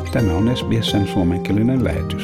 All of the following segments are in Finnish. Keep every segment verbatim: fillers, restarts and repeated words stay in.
Tämä on S B S:n suomenkielinen lähetys.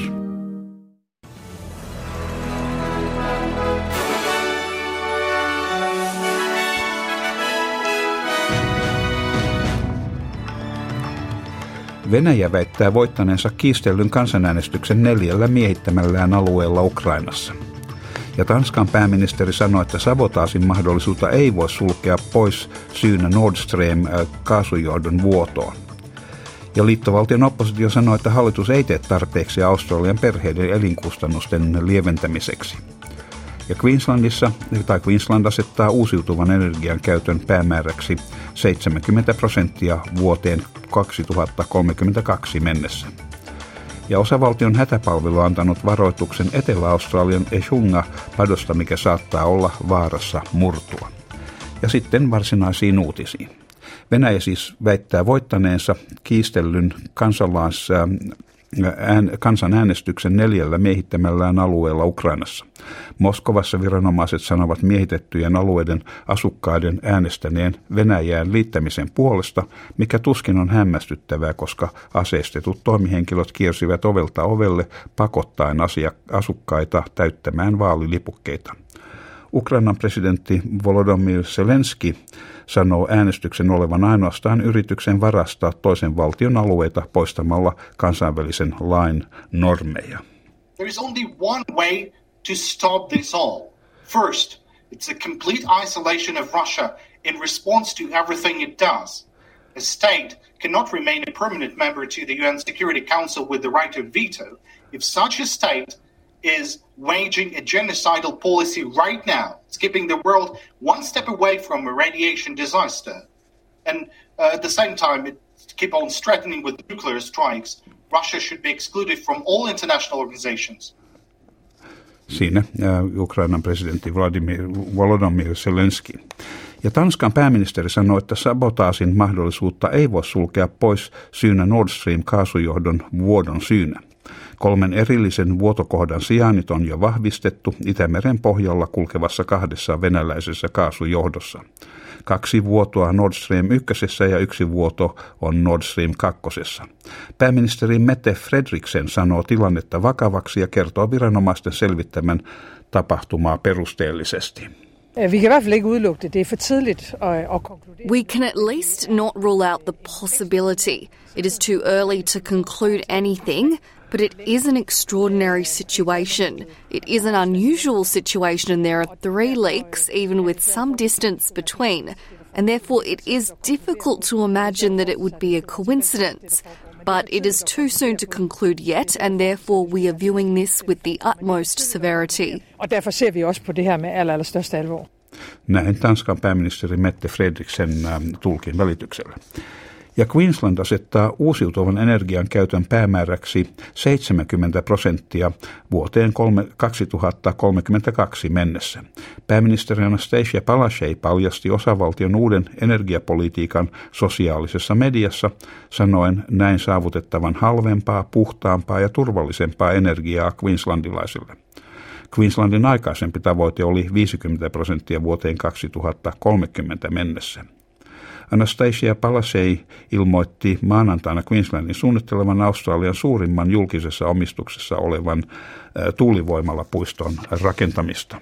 Venäjä väittää voittaneensa kiistellyn kansanäänestyksen neljällä miehittämällään alueella Ukrainassa. Ja Tanskan pääministeri sanoi, että sabotaasin mahdollisuutta ei voi sulkea pois syynä Nord Stream kaasujohdon vuotoon. Ja liittovaltion oppositio sanoi, että hallitus ei tee tarpeeksi Australian perheiden elinkustannusten lieventämiseksi. Ja Queenslandissa, tai Queensland asettaa uusiutuvan energian käytön päämääräksi seitsemänkymmentä prosenttia vuoteen kaksituhattakolmekymmentäkaksi mennessä. Ja osavaltion hätäpalvelu on antanut varoituksen Etelä-Australian Echunga-padosta, mikä saattaa olla vaarassa murtua. Ja sitten varsinaisiin uutisiin. Venäjä siis väittää voittaneensa kiistellyn kansalais, ään, kansanäänestyksen neljällä miehittämällään alueella Ukrainassa. Moskovassa viranomaiset sanovat miehitettyjen alueiden asukkaiden äänestäneen Venäjään liittämisen puolesta, mikä tuskin on hämmästyttävää, koska aseistetut toimihenkilöt kiersivät ovelta ovelle pakottaen asia, asukkaita täyttämään vaalilipukkeita. Ukrainan presidentti Volodymyr Zelenski sanoo äänestyksen olevan ainoastaan yrityksen varastaa toisen valtion alueita poistamalla kansainvälisen lain normeja. There is only one way to stop this all. First, it's a complete isolation of Russia in response to everything it does. A state cannot remain a permanent member to the U N Security Council with the right of veto if such a state is waging a genocidal policy right now, skipping the world one step away from a radiation disaster. And uh, at the same time, it keep on threatening with nuclear strikes. Russia should be excluded from all international organizations. Siinä Ukrainan presidentti Vladimir Volodymyr Zelenski. Ja Tanskan pääministeri sanoi, että sabotaasin mahdollisuutta ei voi sulkea pois syynä Nord Stream kaasujohdon vuodon syynä. Kolmen erillisen vuotokohdan sijainnit on jo vahvistettu Itämeren pohjalla kulkevassa kahdessa venäläisessä kaasujohdossa. Kaksi vuotoa Nord Stream ykkösessä ja yksi vuoto on Nord Stream kakkosessa. Pääministeri Mette Frederiksen sanoo tilannetta vakavaksi ja kertoo viranomaisten selvittämän tapahtumaa perusteellisesti. We can at least not rule out the possibility. It is too early to conclude anything, but it is an extraordinary situation. It is an unusual situation and there are three leaks, even with some distance between. And therefore it is difficult to imagine that it would be a coincidence. But it is too soon to conclude yet, and therefore we are viewing this with the utmost severity. Näin Tanskan pääministeri Mette Frederiksen tulkin välityksellä. Ja Queensland asettaa uusiutuvan energian käytön päämääräksi seitsemänkymmentä prosenttia vuoteen kaksituhattakolmekymmentäkaksi mennessä. Pääministeri Anastasia Palaszczuk paljasti osavaltion uuden energiapolitiikan sosiaalisessa mediassa, sanoen näin saavutettavan halvempaa, puhtaampaa ja turvallisempaa energiaa queenslandilaisille. Queenslandin aikaisempi tavoite oli viisikymmentä prosenttia vuoteen kaksituhattakolmekymmentä mennessä. Anastasia Palaszczuk ilmoitti maanantaina Queenslandin suunnittelevan Australian suurimman julkisessa omistuksessa olevan tuulivoimalapuiston rakentamista.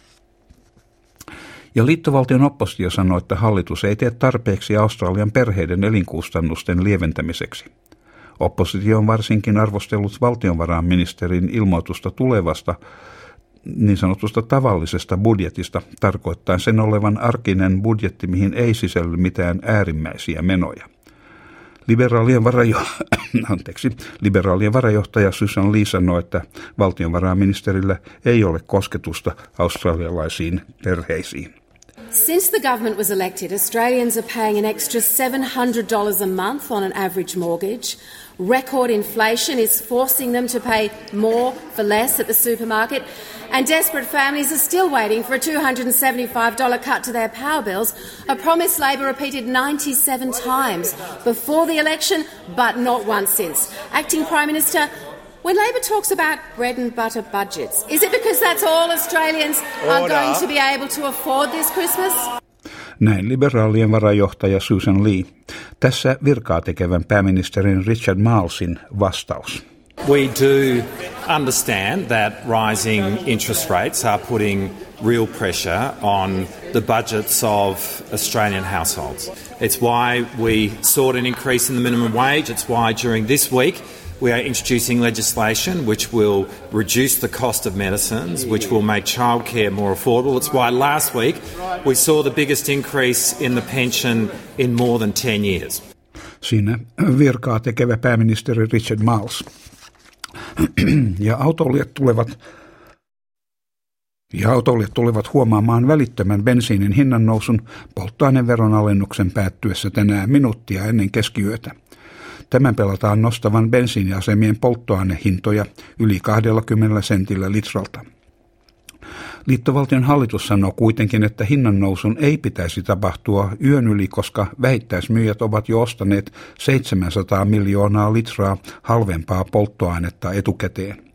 Ja liittovaltion oppositio sanoi, että hallitus ei tee tarpeeksi Australian perheiden elinkustannusten lieventämiseksi. Oppositio on varsinkin arvostellut valtionvarainministerin ilmoitusta tulevasta niin sanotusta tavallisesta budjetista, tarkoittaen sen olevan arkinen budjetti, mihin ei sisälly mitään äärimmäisiä menoja. Liberaalien, varajo- Anteeksi. Liberaalien varajohtaja Susan Lee sanoi, että valtionvarainministerillä ei ole kosketusta australialaisiin perheisiin. Since the government was elected, Australians are paying an extra seven hundred dollars a month on an average mortgage. Record inflation is forcing them to pay more for less at the supermarket. And desperate families are still waiting for a two hundred seventy-five dollars cut to their power bills, a promise Labor repeated ninety-seven times before the election, but not once since. Acting Prime Minister, when Labor talks about bread and butter budgets, is it because that's all Australians are going to be able to afford this Christmas? Näin liberaalien varajohtaja Susan Lee. Tässä virkaa tekevän pääministerin Richard Marlesin vastaus. We do understand that rising interest rates are putting real pressure on the budgets of Australian households. It's why we sought an increase in the minimum wage. It's why during this week we are introducing legislation which will reduce the cost of medicines, which will make childcare more affordable. It's why last week we saw the biggest increase in the pension in more than ten years. Siinä virkaa tekevä pääministeri Richard Marles. Ja autoilijat tulevat, ja autoilijat tulevat huomaamaan välittömän bensiinin hinnannousun polttoaineveron alennuksen päättyessä tänään minuuttia ennen keskiyötä. Tämän pelataan nostavan bensiiniasemien polttoainehintoja yli kaksikymmentä sentillä litralta. Liittovaltion hallitus sanoo kuitenkin, että hinnannousun ei pitäisi tapahtua yön yli, koska vähittäismyyjät ovat jo ostaneet seitsemänsataa miljoonaa litraa halvempaa polttoainetta etukäteen.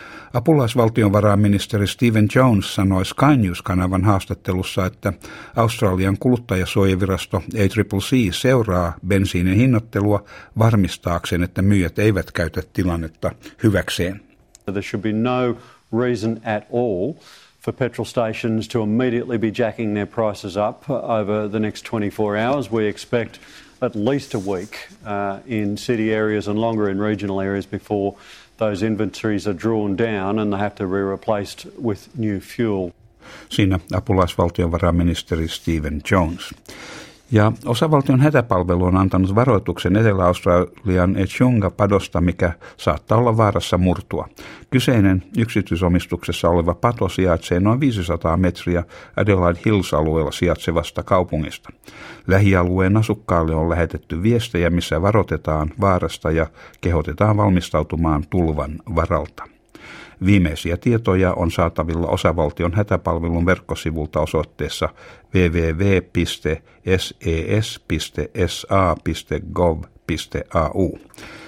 Apulaisvaltionvarainministeri Stephen Jones sanoi Sky News-kanavan haastattelussa, että Australian kuluttajasuojavirasto A C C C seuraa bensiinin hinnoittelua varmistaakseen, että myyjät eivät käytä tilannetta hyväkseen. There should be no reason at all for petrol stations to immediately be jacking their prices up over the next twenty-four hours. We expect at least a week uh, in city areas and longer in regional areas before those inventories are drawn down and they have to be replaced with new fuel. Siinä apulaisvaltionvarainministeri Stephen Jones. Ja osavaltion hätäpalvelu on antanut varoituksen Etelä-Australian Echunga-padosta, mikä saattaa olla vaarassa murtua. Kyseinen yksityisomistuksessa oleva pato sijaitsee noin viisisataa metriä Adelaide Hills-alueella sijaitsevasta kaupungista. Lähialueen asukkaille on lähetetty viestejä, missä varoitetaan vaarasta ja kehotetaan valmistautumaan tulvan varalta. Viimeisiä tietoja on saatavilla osavaltion hätäpalvelun verkkosivulta osoitteessa double-u double-u double-u piste s e s piste s a piste gov piste a u.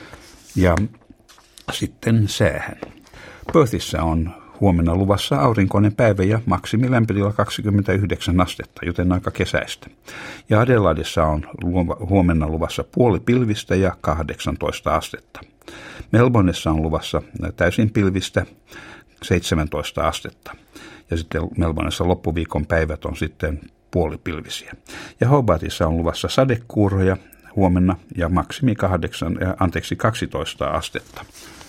Ja sitten säähän. Perthissä on huomenna luvassa aurinkoinen päivä ja maksimilämpötila kaksikymmentäyhdeksän astetta, joten aika kesäistä. Ja Adelaidessa on huomenna luvassa puoli pilvistä ja kahdeksantoista astetta. Melbourneessa on luvassa täysin pilvistä seitsemäntoista astetta. Ja sitten Melbourneessa loppuviikon päivät on sitten puolipilvisiä. Ja Hobartissa on luvassa sadekuuroja huomenna ja maksimi kahdeksan, anteeksi, kaksitoista astetta.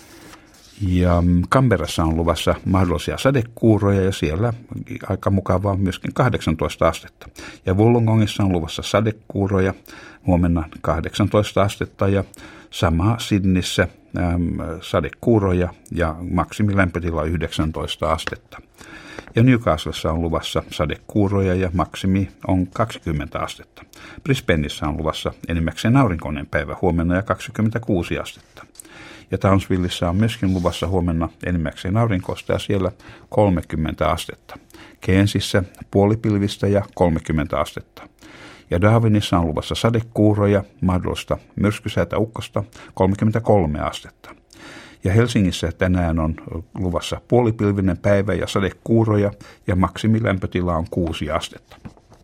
Ja Canberrassa on luvassa mahdollisia sadekuuroja ja siellä aika mukavaa myöskin kahdeksantoista astetta. Ja Wollongongissa on luvassa sadekuuroja huomenna kahdeksantoista astetta ja sama Sydneyssä äm, sadekuuroja ja maksimilämpötila yhdeksäntoista astetta. Ja Newcastlessa on luvassa sadekuuroja ja maksimi on kaksikymmentä astetta. Brisbaneissa on luvassa enimmäkseen aurinkoinen päivä huomenna ja kaksikymmentäkuusi astetta. Ja Townsvillessä on myöskin luvassa huomenna enimmäkseen aurinkoista ja siellä kolmekymmentä astetta. Cairnsissä puolipilvistä ja kolmekymmentä astetta. Ja Darwinissa on luvassa sadekuuroja, mahdollista myrskysäätä ukkosta, kolmekymmentäkolme astetta. Ja Helsingissä tänään on luvassa puolipilvinen päivä ja sadekuuroja ja maksimilämpötila on kuusi astetta.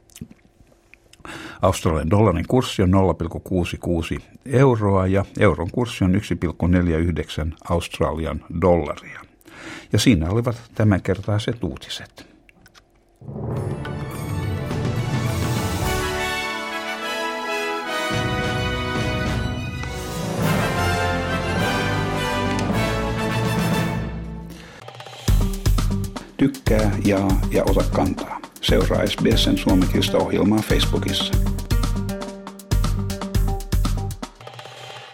Australian dollarin kurssi on nolla pilkku kuusikymmentäkuusi euroa ja euron kurssi on yksi pilkku neljäkymmentäyhdeksän Australian dollaria. Ja siinä olivat tämänkertaiset uutiset. Tykkää, jaa ja ota kantaa. Seuraa S B S:n suomenkielistä ohjelmaa Facebookissa.